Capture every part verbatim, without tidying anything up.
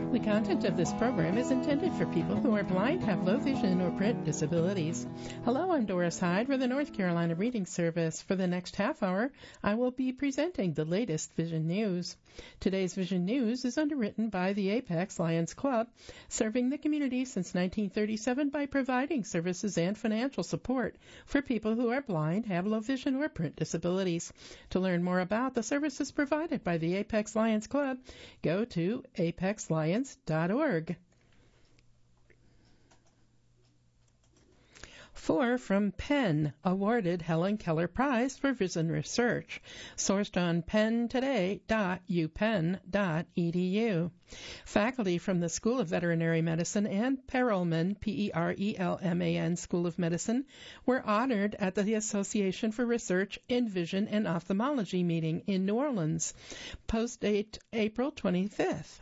The content of this program is intended for people who are blind, have low vision, or print disabilities. Hello, I'm Doris Hyde for the North Carolina Reading Service. For the next half hour, I will be presenting the latest Vision News. Today's Vision News is underwritten by the Apex Lions Club, serving the community since nineteen thirty-seven by providing services and financial support for people who are blind, have low vision, or print disabilities. To learn more about the services provided by the Apex Lions Club, go to apex lions dot org. Four from Penn awarded Helen Keller Prize for Vision Research, sourced on penn today dot u penn dot e d u. Faculty from the School of Veterinary Medicine and Perelman, P E R E L M A N School of Medicine were honored at the Association for Research in Vision and Ophthalmology meeting in New Orleans, post-date April twenty-fifth.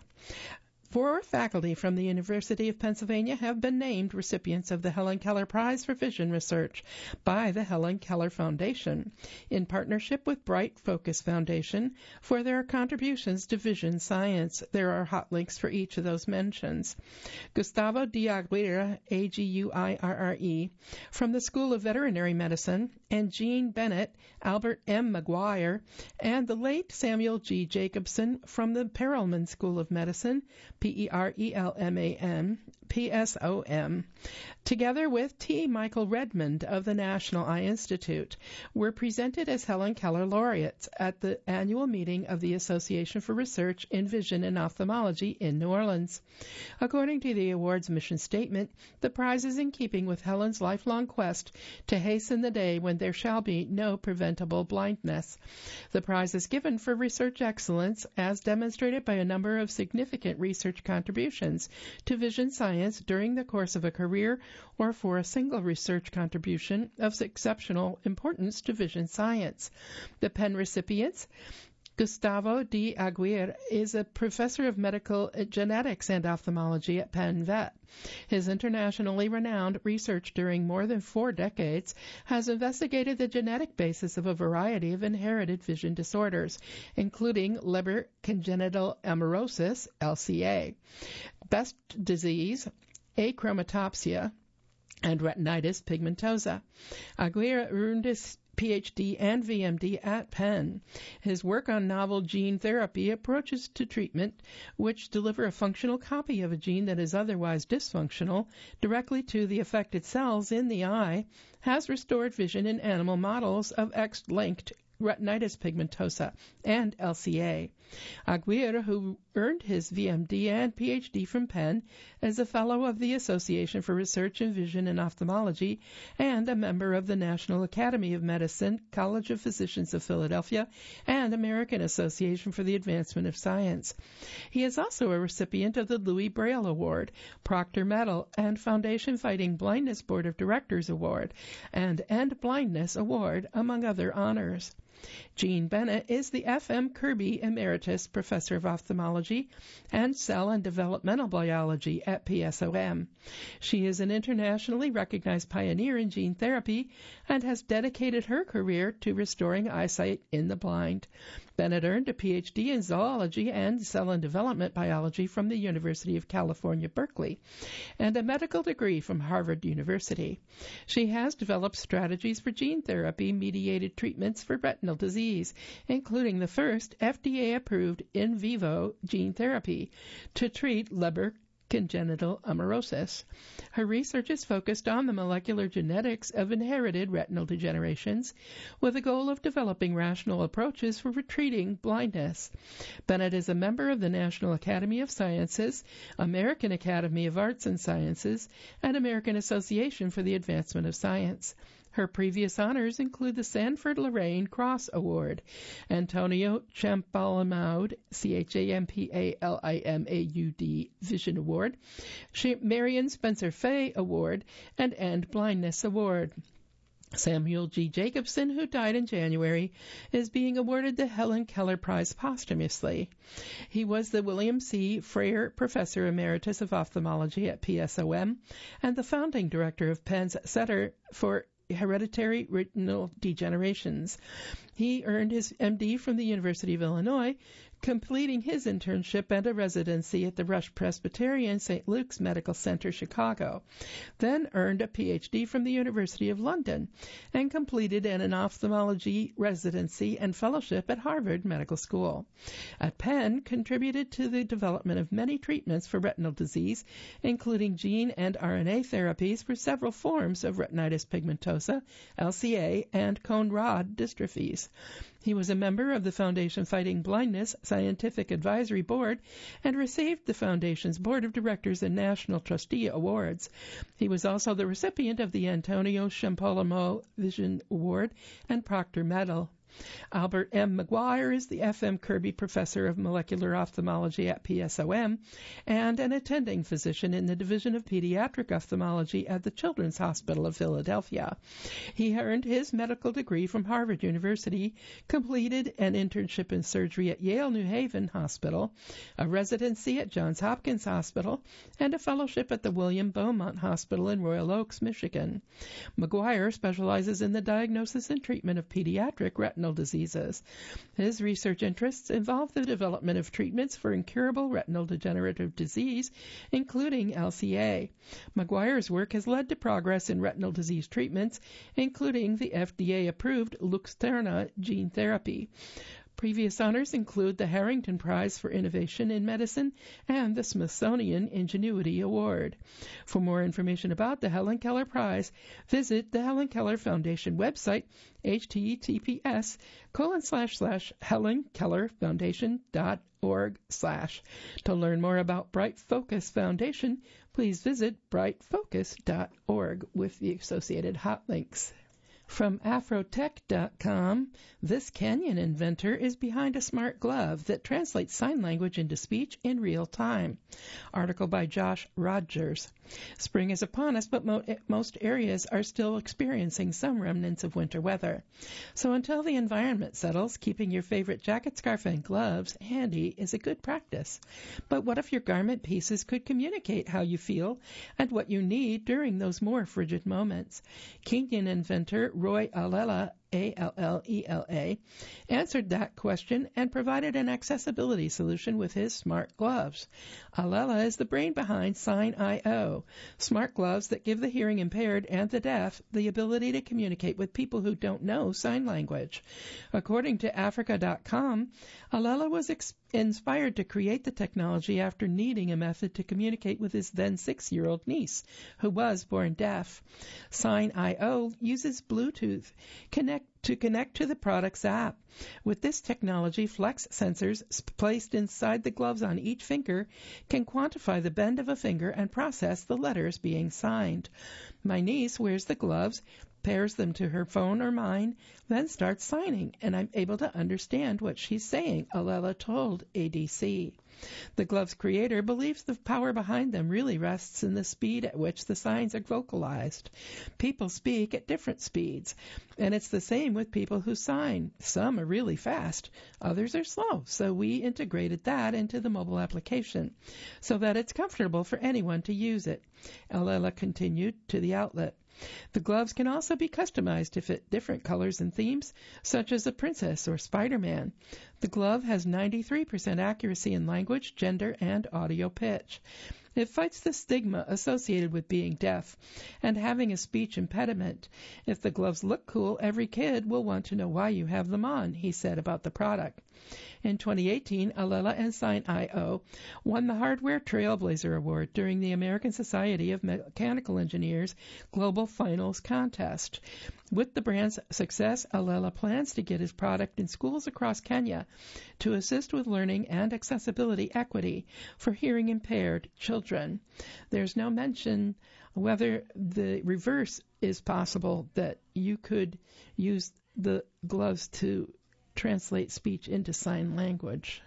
Four faculty from the University of Pennsylvania have been named recipients of the Helen Keller Prize for Vision Research by the Helen Keller Foundation, in partnership with Bright Focus Foundation, for their contributions to vision science. There are hot links for each of those mentions. Gustavo de Aguirre, A G U I R R E, from the School of Veterinary Medicine, and Jean Bennett, Albert M. McGuire, and the late Samuel G. Jacobson from the Perelman School of Medicine, P E R E L M A N, P S O M, together with T. Michael Redmond of the National Eye Institute, were presented as Helen Keller laureates at the annual meeting of the Association for Research in Vision and Ophthalmology in New Orleans. According to the award's mission statement, the prize is in keeping with Helen's lifelong quest to hasten the day when there shall be no preventable blindness. The prize is given for research excellence, as demonstrated by a number of significant research contributions to vision science during the course of a career, or for a single research contribution of exceptional importance to vision science. The Penn recipients: Gustavo de Aguirre is a professor of medical genetics and ophthalmology at Penn Vet. His internationally renowned research during more than four decades has investigated the genetic basis of a variety of inherited vision disorders, including Leber congenital amaurosis, L C A, Best disease, achromatopsia, and retinitis pigmentosa. Aguirre earned his P H D and V M D at Penn. His work on novel gene therapy approaches to treatment, which deliver a functional copy of a gene that is otherwise dysfunctional directly to the affected cells in the eye, has restored vision in animal models of X-linked retinitis pigmentosa and L C A. Aguirre, who earned his V M D and P H D from Penn, is a fellow of the Association for Research in Vision and Ophthalmology and a member of the National Academy of Medicine, College of Physicians of Philadelphia, and American Association for the Advancement of Science. He is also a recipient of the Louis Braille Award, Proctor Medal, and Foundation Fighting Blindness Board of Directors Award, and End Blindness Award, among other honors. Jean Bennett is the F M Kirby Emeritus Professor of Ophthalmology and Cell and Developmental Biology at P S O M. She is an internationally recognized pioneer in gene therapy and has dedicated her career to restoring eyesight in the blind. Bennett earned a P H D in zoology and cell and development biology from the University of California, Berkeley, and a medical degree from Harvard University. She has developed strategies for gene therapy-mediated treatments for retinal disease, including the first F D A-approved in vivo gene therapy to treat Leber congenital amaurosis. Her research is focused on the molecular genetics of inherited retinal degenerations, with the goal of developing rational approaches for treating blindness. Bennett is a member of the National Academy of Sciences, American Academy of Arts and Sciences, and American Association for the Advancement of Science. Her previous honors include the Sanford Lorraine Cross Award, Antonio Champalimaud, C H A M P A L I M A U D Vision Award, Marion Spencer Fay Award, and End Blindness Award. Samuel G. Jacobson, who died in January, is being awarded the Helen Keller Prize posthumously. He was the William C. Frere Professor Emeritus of Ophthalmology at P S O M and the founding director of Penn's Center for Hereditary Retinal Degenerations. He earned his M D from the University of Illinois, completing his internship and a residency at the Rush Presbyterian Saint Luke's Medical Center, Chicago, then earned a P H D from the University of London, and completed an ophthalmology residency and fellowship at Harvard Medical School. At Penn, contributed to the development of many treatments for retinal disease, including gene and R N A therapies for several forms of retinitis pigmentosa, L C A, and cone-rod dystrophies. He was a member of the Foundation Fighting Blindness Scientific Advisory Board and received the Foundation's Board of Directors and National Trustee Awards. He was also the recipient of the Antonio Champollion Vision Award and Proctor Medal. Albert M. McGuire is the F M Kirby Professor of Molecular Ophthalmology at P S O M and an attending physician in the Division of Pediatric Ophthalmology at the Children's Hospital of Philadelphia. He earned his medical degree from Harvard University, completed an internship in surgery at Yale New Haven Hospital, a residency at Johns Hopkins Hospital, and a fellowship at the William Beaumont Hospital in Royal Oaks, Michigan. McGuire specializes in the diagnosis and treatment of pediatric retinal diseases. His research interests involve the development of treatments for incurable retinal degenerative disease, including L C A. McGuire's work has led to progress in retinal disease treatments, including the F D A-approved Luxturna gene therapy. Previous honors include the Harrington Prize for Innovation in Medicine and the Smithsonian Ingenuity Award. For more information about the Helen Keller Prize, visit the Helen Keller Foundation website, https colon slash slash Helen Keller Foundation dot org slash. To learn more about Bright Focus Foundation, please visit bright focus dot org with the associated hot links. From Afrotech dot com, this Canyon inventor is behind a smart glove that translates sign language into speech in real time. Article by Josh Rogers. Spring is upon us, but mo- most areas are still experiencing some remnants of winter weather. So until the environment settles, keeping your favorite jacket, scarf, and gloves handy is a good practice. But what if your garment pieces could communicate how you feel and what you need during those more frigid moments? Kenyan inventor Roy Allela, A L L E L A, answered that question and provided an accessibility solution with his smart gloves. Allela is the brain behind Sign dot I O, smart gloves that give the hearing impaired and the deaf the ability to communicate with people who don't know sign language. According to Africa dot com, Allela was ex- inspired to create the technology after needing a method to communicate with his then six-year-old niece, who was born deaf. Sign dot I O uses Bluetooth connect to connect to the product's app. With this technology, flex sensors placed inside the gloves on each finger can quantify the bend of a finger and process the letters being signed. My niece wears the gloves, pairs them to her phone or mine, then starts signing, and I'm able to understand what she's saying, Allela told A D C. The glove's creator believes the power behind them really rests in the speed at which the signs are vocalized. People speak at different speeds, and it's the same with people who sign. Some are really fast, others are slow, so we integrated that into the mobile application so that it's comfortable for anyone to use it. Allela continued to the outlet. The gloves can also be customized to fit different colors and themes, such as a princess or Spider-Man. The glove has ninety-three percent accuracy in language, gender, and audio pitch. It fights the stigma associated with being deaf and having a speech impediment. If the gloves look cool, every kid will want to know why you have them on, he said about the product. In twenty eighteen, Allela and Sign dot I O won the Hardware Trailblazer Award during the American Society of Mechanical Engineers Global Finals contest. With the brand's success, Allela plans to get his product in schools across Kenya to assist with learning and accessibility equity for hearing impaired children. There's no mention whether the reverse is possible, that you could use the gloves to translate speech into sign language.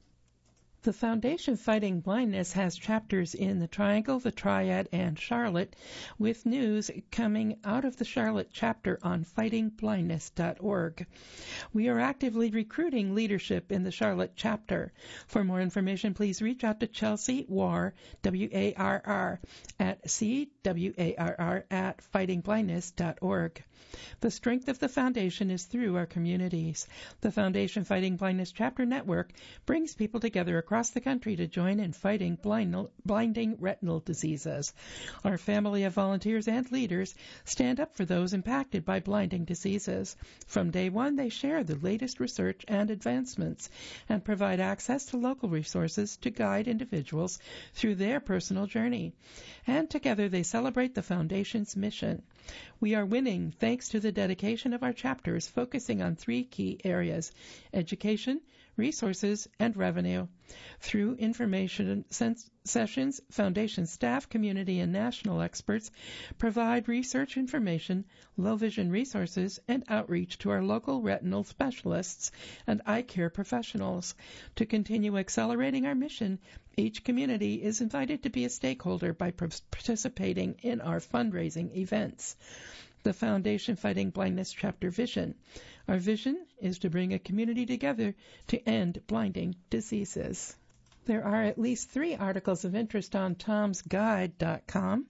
The Foundation Fighting Blindness has chapters in the Triangle, the Triad, and Charlotte, with news coming out of the Charlotte chapter on fighting blindness dot org. We are actively recruiting leadership in the Charlotte chapter. For more information, please reach out to Chelsea Warr, W A R R, at C W A R R at fighting blindness dot org. The strength of the foundation is through our communities. The Foundation Fighting Blindness Chapter Network brings people together across the country to join in fighting blind, blinding retinal diseases. Our family of volunteers and leaders stand up for those impacted by blinding diseases. From day one, they share the latest research and advancements and provide access to local resources to guide individuals through their personal journey. And together they celebrate the Foundation's mission. We are winning thanks to the dedication of our chapters, focusing on three key areas: education, resources, and revenue. Through information sessions, Foundation staff, community, and national experts provide research information, low vision resources, and outreach to our local retinal specialists and eye care professionals. To continue accelerating our mission, each community is invited to be a stakeholder by participating in our fundraising events. The Foundation Fighting Blindness Chapter Vision. Our vision is to bring a community together to end blinding diseases. There are at least three articles of interest on toms guide dot com.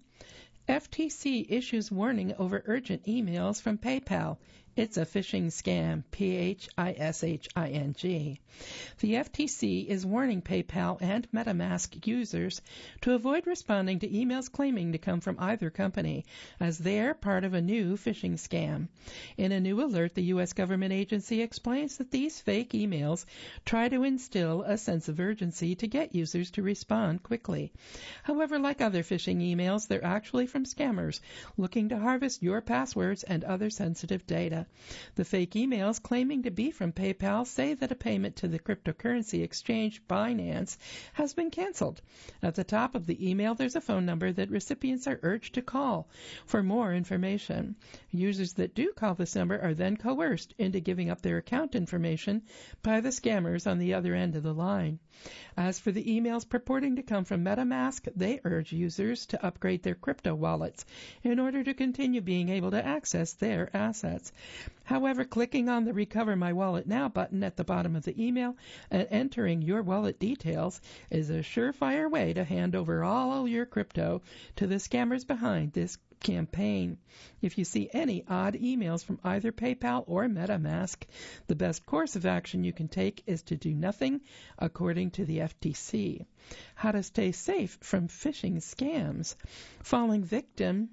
F T C issues warning over urgent emails from PayPal. It's a phishing scam, P H I S H I N G. The F T C is warning PayPal and MetaMask users to avoid responding to emails claiming to come from either company, as they're part of a new phishing scam. In a new alert, the U S government agency explains that these fake emails try to instill a sense of urgency to get users to respond quickly. However, like other phishing emails, they're actually from scammers looking to harvest your passwords and other sensitive data. The fake emails claiming to be from PayPal say that a payment to the cryptocurrency exchange Binance has been canceled. At the top of the email, there's a phone number that recipients are urged to call for more information. Users that do call this number are then coerced into giving up their account information by the scammers on the other end of the line. As for the emails purporting to come from MetaMask, they urge users to upgrade their crypto wallets in order to continue being able to access their assets. However, clicking on the Recover My Wallet Now button at the bottom of the email and entering your wallet details is a surefire way to hand over all your crypto to the scammers behind this campaign. If you see any odd emails from either PayPal or MetaMask, the best course of action you can take is to do nothing, according to the F T C. How to stay safe from phishing scams. Falling victim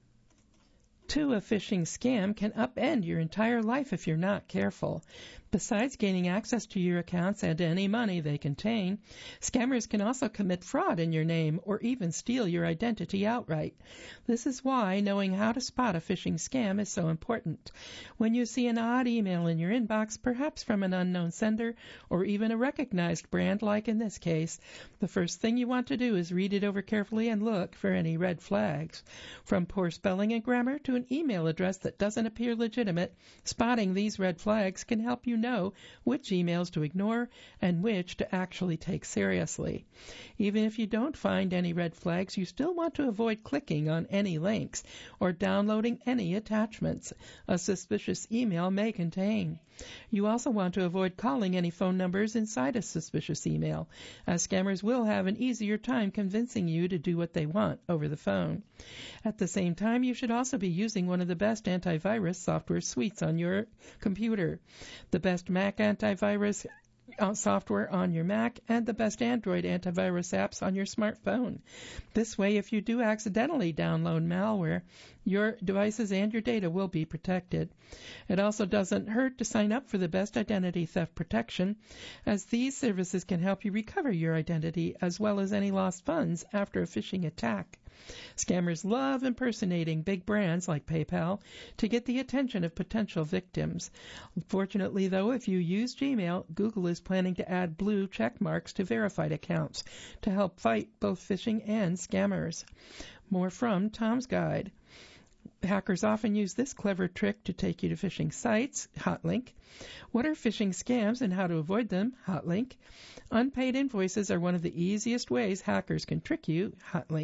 to a phishing scam can upend your entire life if you're not careful. Besides gaining access to your accounts and any money they contain, scammers can also commit fraud in your name or even steal your identity outright. This is why knowing how to spot a phishing scam is so important. When you see an odd email in your inbox, perhaps from an unknown sender or even a recognized brand like in this case, the first thing you want to do is read it over carefully and look for any red flags. From poor spelling and grammar to an email address that doesn't appear legitimate, spotting these red flags can help you know which emails to ignore and which to actually take seriously. Even if you don't find any red flags, you still want to avoid clicking on any links or downloading any attachments a suspicious email may contain. You also want to avoid calling any phone numbers inside a suspicious email, as scammers will have an easier time convincing you to do what they want over the phone. At the same time, you should also be using one of the best antivirus software suites on your computer. The best Mac antivirus software on your Mac and the best Android antivirus apps on your smartphone. This way, if you do accidentally download malware, your devices and your data will be protected. It also doesn't hurt to sign up for the best identity theft protection, as these services can help you recover your identity as well as any lost funds after a phishing attack. Scammers love impersonating big brands like PayPal to get the attention of potential victims. Fortunately, though, if you use Gmail, Google is planning to add blue check marks to verified accounts to help fight both phishing and scammers. More from Tom's Guide. Hackers often use this clever trick to take you to phishing sites. Hot link. What are phishing scams and how to avoid them? Hot link. Unpaid invoices are one of the easiest ways hackers can trick you. Hot link.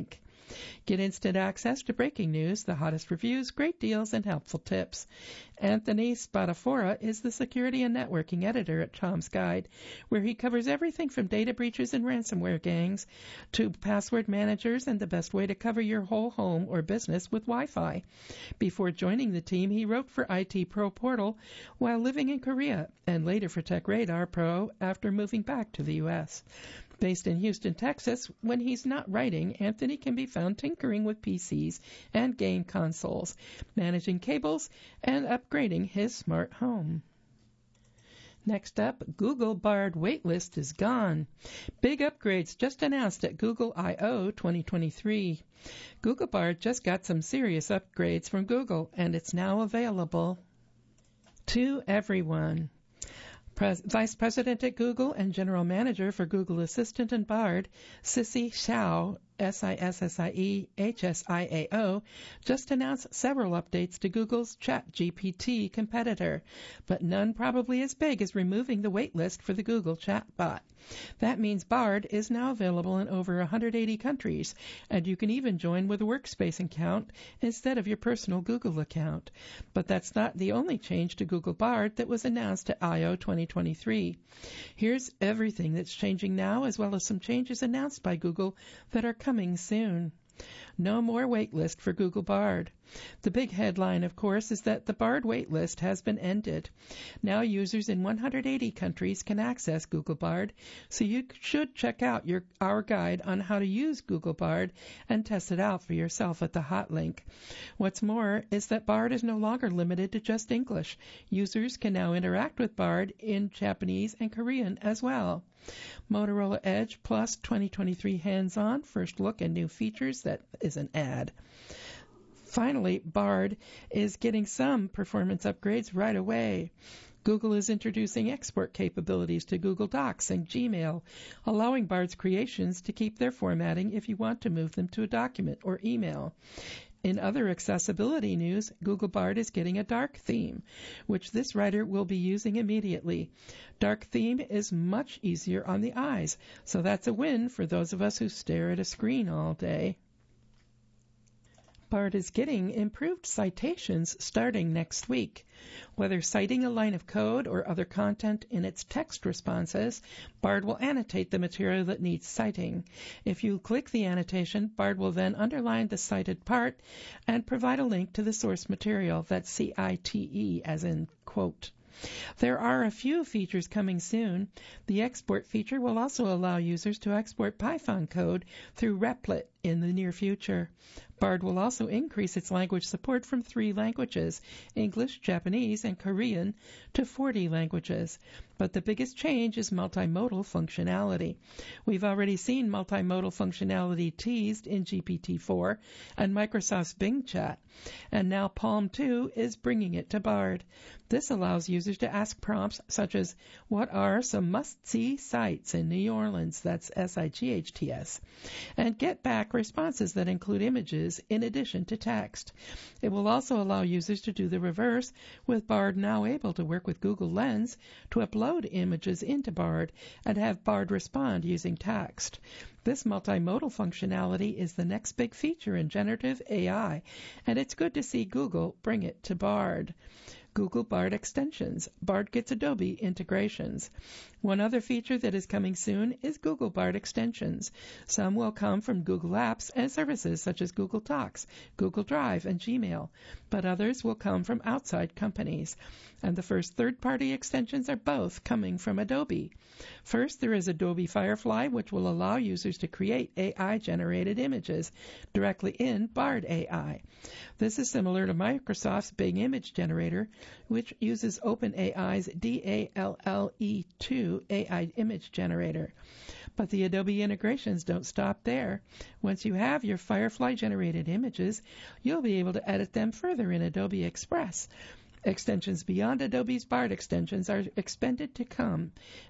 Get instant access to breaking news, the hottest reviews, great deals, and helpful tips. Anthony Spadafora is the security and networking editor at Tom's Guide, where he covers everything from data breaches and ransomware gangs to password managers and the best way to cover your whole home or business with Wi-Fi. Before joining the team, he wrote for I T Pro Portal while living in Korea, and later for TechRadar Pro after moving back to the U S. Based in Houston, Texas, when he's not writing, Anthony can be found tinkering with P Cs and game consoles, managing cables, and upgrading his smart home. Next up, Google Bard waitlist is gone. Big upgrades just announced at Google I O twenty twenty-three. Google Bard just got some serious upgrades from Google, and it's now available to everyone. Pres- Vice President at Google and General Manager for Google Assistant and Bard, Sissy Hsiao, S I S S I E H S I A O, just announced several updates to Google's ChatGPT competitor, but none probably as big as removing the waitlist for the Google chatbot. That means Bard is now available in over one hundred eighty countries, and you can even join with a workspace account instead of your personal Google account. But that's not the only change to Google Bard that was announced at I O twenty twenty-three. Here's everything that's changing now, as well as some changes announced by Google that are coming soon. No more waitlist for Google Bard. The big headline, of course, is that the Bard waitlist has been ended. Now users in one hundred eighty countries can access Google Bard, so you should check out your, our guide on how to use Google Bard and test it out for yourself at the hot link. What's more is that Bard is no longer limited to just English. Users can now interact with Bard in Japanese and Korean as well. Motorola Edge Plus twenty twenty-three hands-on, first look and new features. That is an ad. Finally, Bard is getting some performance upgrades right away. Google is introducing export capabilities to Google Docs and Gmail, allowing Bard's creations to keep their formatting if you want to move them to a document or email. In other accessibility news, Google Bard is getting a dark theme, which this writer will be using immediately. Dark theme is much easier on the eyes, so that's a win for those of us who stare at a screen all day. Bard is getting improved citations starting next week. Whether citing a line of code or other content in its text responses, Bard will annotate the material that needs citing. If you click the annotation, Bard will then underline the cited part and provide a link to the source material, that's C I T E as in quote. There are a few features coming soon. The export feature will also allow users to export Python code through Replit in the near future. Bard will also increase its language support from three languages, English, Japanese, and Korean, to forty languages. But the biggest change is multimodal functionality. We've already seen multimodal functionality teased in G P T four and Microsoft's Bing Chat, and now Palm two is bringing it to Bard. This allows users to ask prompts such as, what are some must-see sites in New Orleans, that's S I G H T S, and get back responses that include images in addition to text. It will also allow users to do the reverse, with Bard now able to work with Google Lens to upload images into Bard and have Bard respond using text. This multimodal functionality is the next big feature in generative A I, and it's good to see Google bring it to Bard. Google Bard extensions. Bard gets Adobe integrations. One other feature that is coming soon is Google Bard extensions. Some will come from Google Apps and services such as Google Docs, Google Drive, and Gmail, but others will come from outside companies. And the first third-party extensions are both coming from Adobe. First, there is Adobe Firefly, which will allow users to create A I-generated images directly in Bard A I. This is similar to Microsoft's Bing Image Generator, which uses OpenAI's D A L L E two A I image generator. But the Adobe integrations don't stop there. Once you have your Firefly-generated images, you'll be able to edit them further in Adobe Express. Extensions beyond Adobe's Bard extensions are expected to come.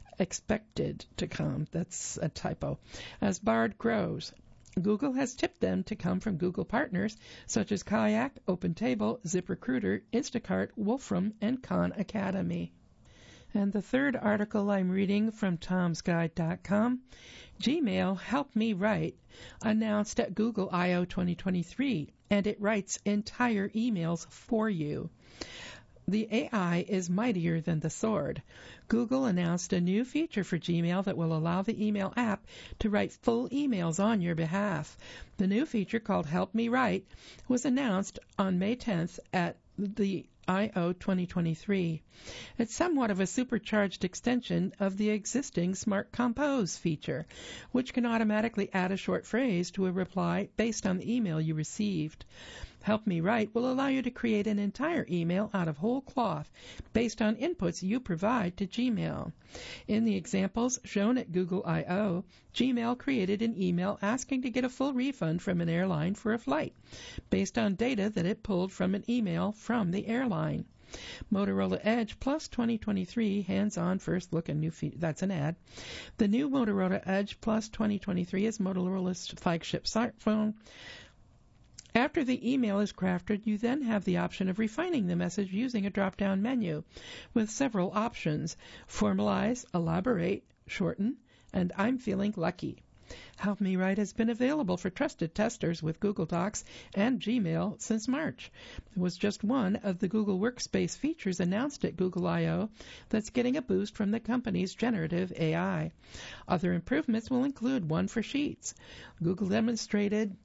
Expected to come. That's a typo. As Bard grows. Google has tipped them to come from Google partners such as Kayak, OpenTable, ZipRecruiter, Instacart, Wolfram, and Khan Academy. And the third article I'm reading from toms guide dot com, Gmail Help Me Write, announced at Google I O twenty twenty-three, and it writes entire emails for you. The A I is mightier than the sword. Google announced a new feature for Gmail that will allow the email app to write full emails on your behalf. The new feature, called Help Me Write, was announced on May tenth at the I O twenty twenty-three. It's somewhat of a supercharged extension of the existing Smart Compose feature, which can automatically add a short phrase to a reply based on the email you received. Help Me Write will allow you to create an entire email out of whole cloth based on inputs you provide to Gmail. In the examples shown at Google I O, Gmail created an email asking to get a full refund from an airline for a flight based on data that it pulled from an email from the airline. Motorola Edge Plus twenty twenty-three hands-on first look and new feature. That's an ad. The new Motorola Edge Plus twenty twenty-three is Motorola's flagship smartphone. After the email is crafted, you then have the option of refining the message using a drop-down menu with several options: formalize, elaborate, shorten, and I'm feeling lucky. Help Me Write has been available for trusted testers with Google Docs and Gmail since March. It was just one of the Google Workspace features announced at Google I O that's getting a boost from the company's generative A I. Other improvements will include one for Sheets. Google demonstrated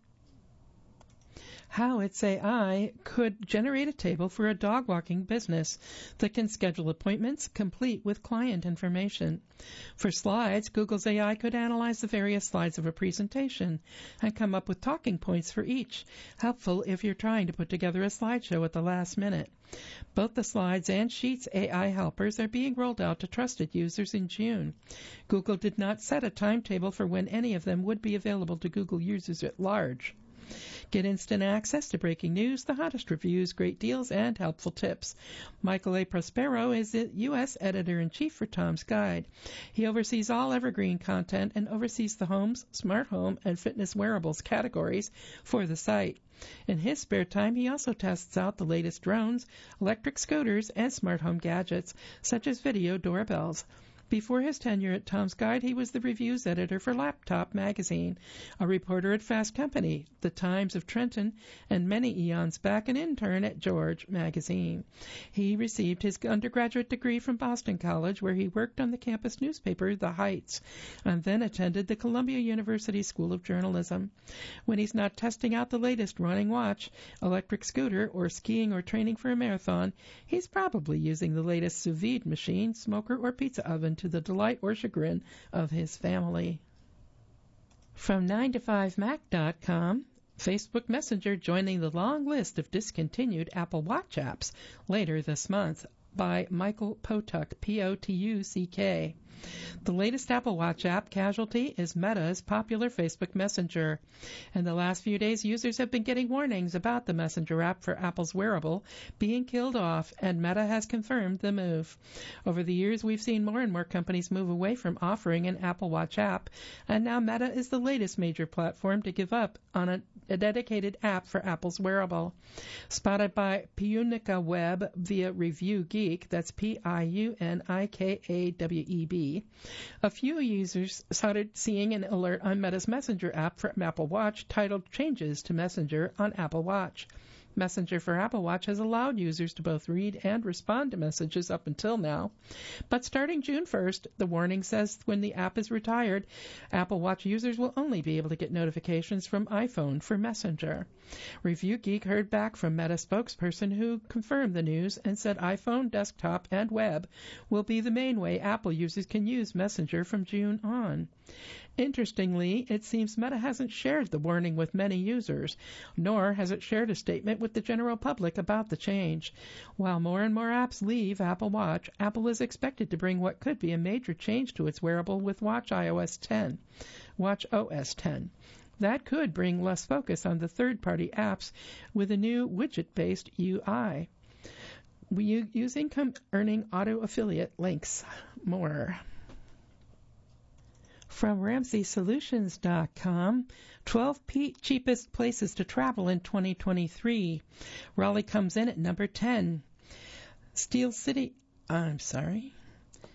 how its A I could generate a table for a dog walking business that can schedule appointments complete with client information. For Slides, Google's A I could analyze the various slides of a presentation and come up with talking points for each, helpful if you're trying to put together a slideshow at the last minute. Both the Slides and Sheets A I helpers are being rolled out to trusted users in June. Google did not set a timetable for when any of them would be available to Google users at large. Get instant access to breaking news, the hottest reviews, great deals, and helpful tips. Michael A. Prospero is the U S Editor-in-Chief for Tom's Guide. He oversees all evergreen content and oversees the homes, smart home, and fitness wearables categories for the site. In his spare time, he also tests out the latest drones, electric scooters, and smart home gadgets, such as video doorbells. Before his tenure at Tom's Guide, he was the reviews editor for Laptop Magazine, a reporter at Fast Company, The Times of Trenton, and many eons back an intern at George Magazine. He received his undergraduate degree from Boston College, where he worked on the campus newspaper The Heights, and then attended the Columbia University School of Journalism. When he's not testing out the latest running watch, electric scooter, or skiing or training for a marathon, he's probably using the latest sous vide machine, smoker, or pizza oven to the delight or chagrin of his family. From nine to five mac dot com, Facebook Messenger joining the long list of discontinued Apple Watch apps later this month, by Michael Potuck, P O T U C K. The latest Apple Watch app casualty is Meta's popular Facebook Messenger. In the last few days, users have been getting warnings about the Messenger app for Apple's wearable being killed off, and Meta has confirmed the move. Over the years, we've seen more and more companies move away from offering an Apple Watch app, and now Meta is the latest major platform to give up on a, a dedicated app for Apple's wearable. Spotted by Punica Web via Review Geek, that's P I U N I K A W E B, a few users started seeing an alert on Meta's Messenger app for Apple Watch titled Changes to Messenger on Apple Watch. Messenger for Apple Watch has allowed users to both read and respond to messages up until now. But starting June first, the warning says when the app is retired, Apple Watch users will only be able to get notifications from iPhone for Messenger. Review Geek heard back from Meta spokesperson who confirmed the news and said iPhone, desktop, and web will be the main way Apple users can use Messenger from June on. Interestingly, it seems Meta hasn't shared the warning with many users, nor has it shared a statement with the general public about the change. While more and more apps leave Apple Watch, Apple is expected to bring what could be a major change to its wearable with Watch O S ten. Watch O S ten. That could bring less focus on the third-party apps with a new widget-based U I. We use income-earning auto affiliate links. More. From Ramsey Solutions dot com, twelve p- cheapest places to travel in twenty twenty-three. Raleigh comes in at number ten. Steel City, I'm sorry.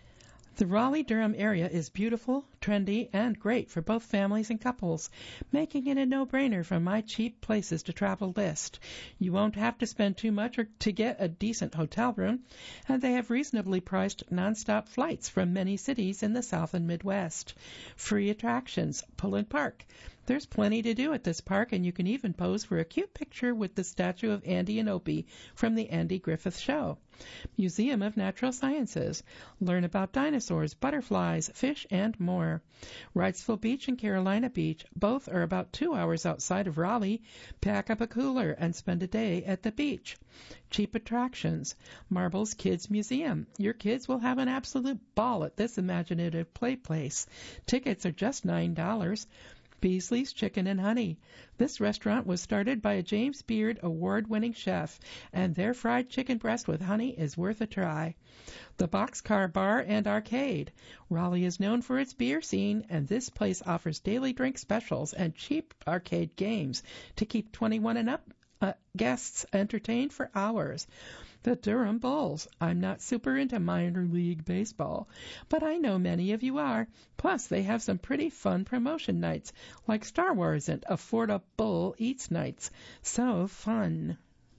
The Raleigh-Durham area is beautiful, trendy, and great for both families and couples, making it a no-brainer from my cheap places to travel list. You won't have to spend too much or to get a decent hotel room, and they have reasonably priced nonstop flights from many cities in the South and Midwest. Free attractions, Pullen Park. There's plenty to do at this park, and you can even pose for a cute picture with the statue of Andy and Opie from the Andy Griffith Show. Museum of Natural Sciences. Learn about dinosaurs, butterflies, fish, and more. Wrightsville Beach and Carolina Beach. Both are about two hours outside of Raleigh. Pack up a cooler and spend a day at the beach. Cheap attractions. Marbles Kids Museum. Your kids will have an absolute ball at this imaginative play place. Tickets are just nine dollars. Beasley's Chicken and Honey. This restaurant was started by a James Beard award-winning chef, and their fried chicken breast with honey is worth a try. The Boxcar Bar and Arcade. Raleigh is known for its beer scene, and this place offers daily drink specials and cheap arcade games to keep twenty-one and up uh, guests entertained for hours. The Durham Bulls. I'm not super into minor league baseball, but I know many of you are. Plus, they have some pretty fun promotion nights, like Star Wars and A Florida Bull Eats nights. So fun.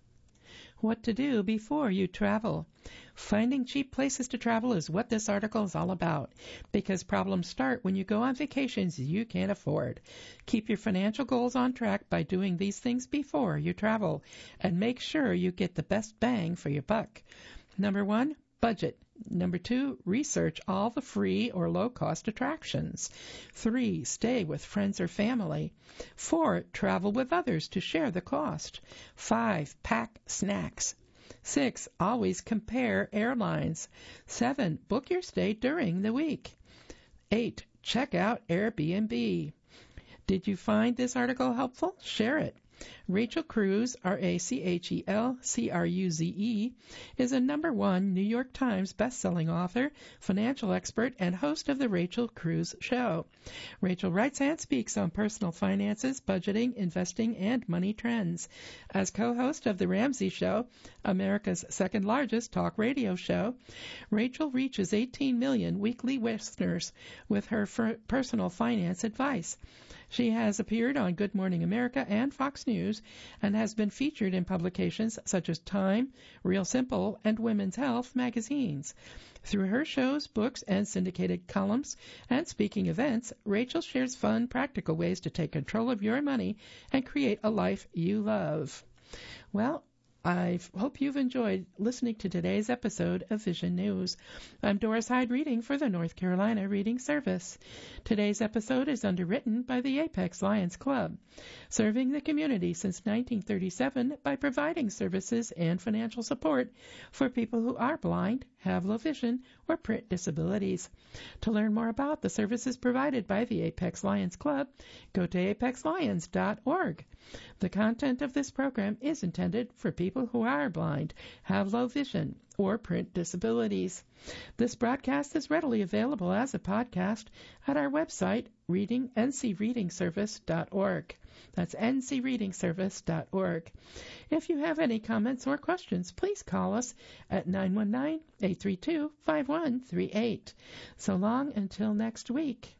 What to do before you travel. Finding cheap places to travel is what this article is all about, because problems start when you go on vacations you can't afford. Keep your financial goals on track by doing these things before you travel, and make sure you get the best bang for your buck. Number one, budget. Number two, research all the free or low-cost attractions. Three, stay with friends or family. Four, travel with others to share the cost. Five, pack snacks. Six, always compare airlines. Seven, book your stay during the week. Eight, check out Airbnb. Did you find this article helpful? Share it. Rachel Cruz, R A C H E L C R U Z E, is a number one New York Times best-selling author, financial expert, and host of The Rachel Cruz Show. Rachel writes and speaks on personal finances, budgeting, investing, and money trends. As co-host of The Ramsey Show, America's second-largest talk radio show, Rachel reaches eighteen million weekly listeners with her f- personal finance advice. She has appeared on Good Morning America and Fox News and has been featured in publications such as Time, Real Simple, and Women's Health magazines. Through her shows, books, and syndicated columns and speaking events, Rachel shares fun, practical ways to take control of your money and create a life you love. Well, I hope you've enjoyed listening to today's episode of Vision News. I'm Doris Hyde reading for the North Carolina Reading Service. Today's episode is underwritten by the Apex Lions Club, serving the community since nineteen thirty-seven by providing services and financial support for people who are blind, have low vision, or print disabilities. To learn more about the services provided by the Apex Lions Club, go to apex lions dot org. The content of this program is intended for people who are blind, have low vision, or print disabilities. This broadcast is readily available as a podcast at our website, reading n c reading service dot org. That's n c reading service dot org. If you have any comments or questions, please call us at nine one nine, eight three two, five one three eight. So long until next week.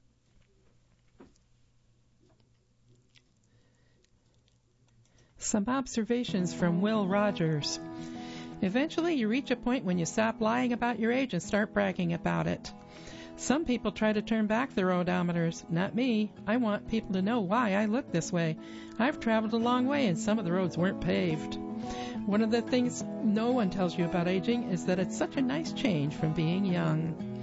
Some observations from Will Rogers. Eventually, you reach a point when you stop lying about your age and start bragging about it. Some people try to turn back their odometers. Not me. I want people to know why I look this way. I've traveled a long way and some of the roads weren't paved. One of the things no one tells you about aging is that it's such a nice change from being young.